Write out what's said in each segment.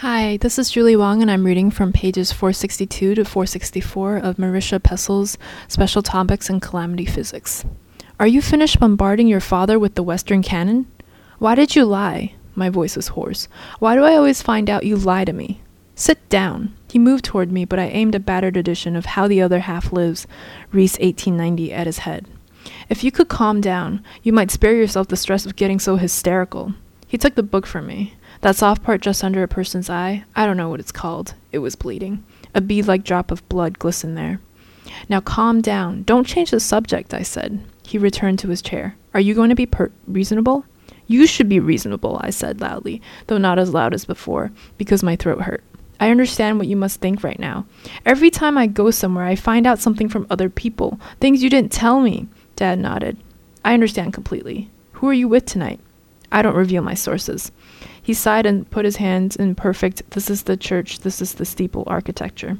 Hi, this is Julie Wong, and I'm reading from pages 462 to 464 of Marisha Pessel's Special Topics in Calamity Physics. Are you finished bombarding your father with the Western canon? Why did you lie? My voice was hoarse. Why do I always find out you lie to me? Sit down. He moved toward me, but I aimed a battered edition of How the Other Half Lives, Reese 1890, at his head. If you could calm down, you might spare yourself the stress of getting so hysterical. He took the book from me. That soft part just under a person's eye, I don't know what it's called. It was bleeding. A bead-like drop of blood glistened there. Now calm down. Don't change the subject, I said. He returned to his chair. Are you going to be reasonable? You should be reasonable, I said loudly, though not as loud as before, because my throat hurt. I understand what you must think right now. Every time I go somewhere, I find out something from other people, things you didn't tell me. Dad nodded. I understand completely. Who are you with tonight? I don't reveal my sources. He sighed and put his hands in perfect, this is the church, this is the steeple architecture.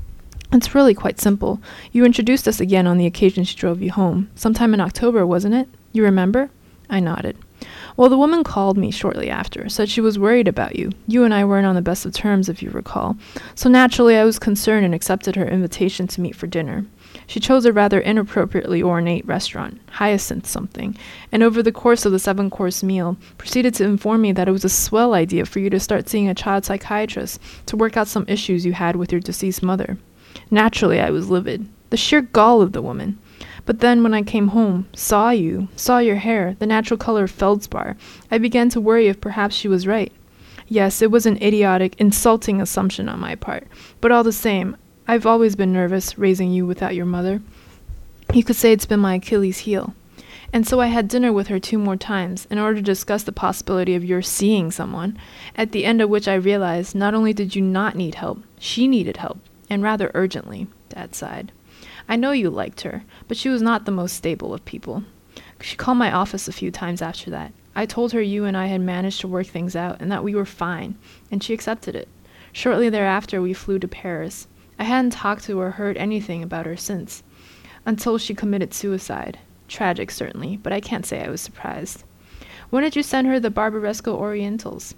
It's really quite simple. You introduced us again on the occasion she drove you home. Sometime in October, wasn't it? You remember? I nodded. Well, the woman called me shortly after, said she was worried about you. You and I weren't on the best of terms, if you recall. So naturally I was concerned and accepted her invitation to meet for dinner. She chose a rather inappropriately ornate restaurant, Hyacinth something, and over the course of the 7-course meal, proceeded to inform me that it was a swell idea for you to start seeing a child psychiatrist to work out some issues you had with your deceased mother. Naturally, I was livid. The sheer gall of the woman. But then when I came home, saw your hair, the natural color of feldspar, I began to worry if perhaps she was right. Yes, it was an idiotic, insulting assumption on my part, but all the same, I've always been nervous, raising you without your mother. You could say it's been my Achilles heel. And so I had dinner with her 2 more times, in order to discuss the possibility of your seeing someone, at the end of which I realized not only did you not need help, she needed help, and rather urgently, Dad sighed. I know you liked her, but she was not the most stable of people. She called my office a few times after that. I told her you and I had managed to work things out, and that we were fine, and she accepted it. Shortly thereafter we flew to Paris. I hadn't talked to or heard anything about her since, until she committed suicide. Tragic, certainly, but I can't say I was surprised. When did you send her the Barbaresco Orientals?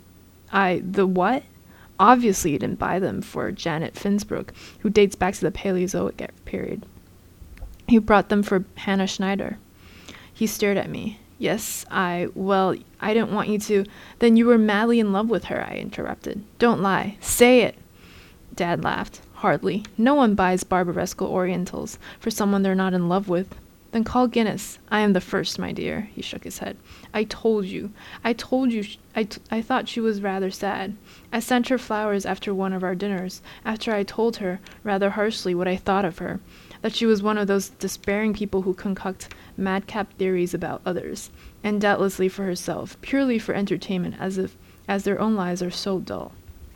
The what? Obviously you didn't buy them for Janet Finsbrook, who dates back to the Paleozoic period. You brought them for Hannah Schneider. He stared at me. Yes, I didn't want you to. Then you were madly in love with her, I interrupted. Don't lie. Say it. Dad laughed. Hardly. No one buys Barbaresco Orientals for someone they're not in love with. Then call Guinness. I am the first, my dear. He shook his head. I told you. I thought she was rather sad. I sent her flowers after one of our dinners, after I told her, rather harshly, what I thought of her, that she was one of those despairing people who concoct madcap theories about others, and doubtlessly for herself, purely for entertainment, as their own lives are so dull.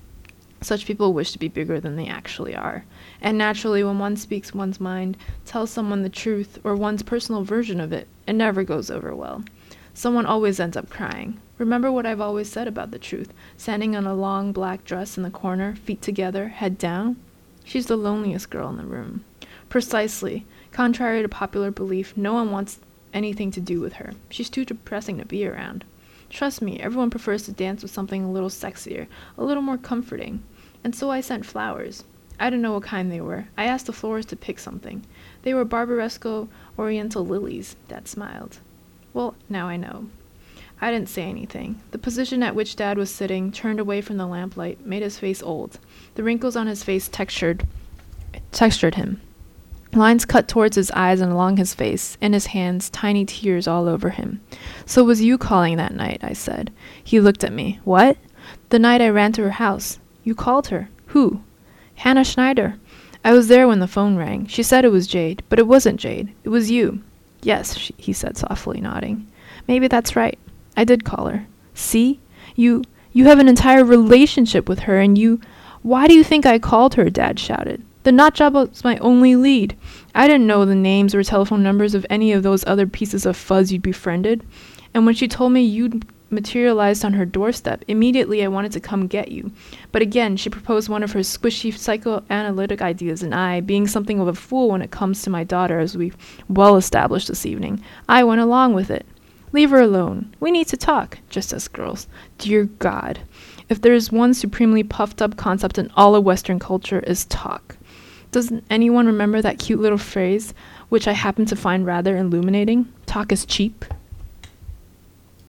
Such people wish to be bigger than they actually are, and naturally when one speaks one's mind, tells someone the truth, or one's personal version of it, it never goes over well. Someone always ends up crying. Remember what I've always said about the truth, standing in a long black dress in the corner, feet together, head down? She's the loneliest girl in the room. Precisely. Contrary to popular belief, no one wants anything to do with her. She's too depressing to be around. Trust me, everyone prefers to dance with something a little sexier, a little more comforting. And so I sent flowers. I didn't know what kind they were. I asked the florist to pick something. They were Barbaresco Oriental lilies. Dad smiled. Well, now I know. I didn't say anything. The position at which Dad was sitting, turned away from the lamplight, made his face old. The wrinkles on his face textured him. Lines cut towards his eyes and along his face, in his hands, tiny tears all over him. So it was you calling that night, I said. He looked at me. What? The night I ran to her house. You called her. Who? Hannah Schneider. I was there when the phone rang. She said it was Jade, but it wasn't Jade. It was you. Yes, he said softly, nodding. Maybe that's right. I did call her. See? You have an entire relationship with her, and you... Why do you think I called her? Dad shouted. The nut job was my only lead. I didn't know the names or telephone numbers of any of those other pieces of fuzz you'd befriended. And when she told me you'd materialized on her doorstep, immediately I wanted to come get you. But again, she proposed one of her squishy psychoanalytic ideas, and I, being something of a fool when it comes to my daughter, as we've well established this evening, I went along with it. Leave her alone. We need to talk, just as girls. Dear God. If there is one supremely puffed up concept in all of Western culture, is talk. Doesn't anyone remember that cute little phrase, which I happen to find rather illuminating? Talk is cheap.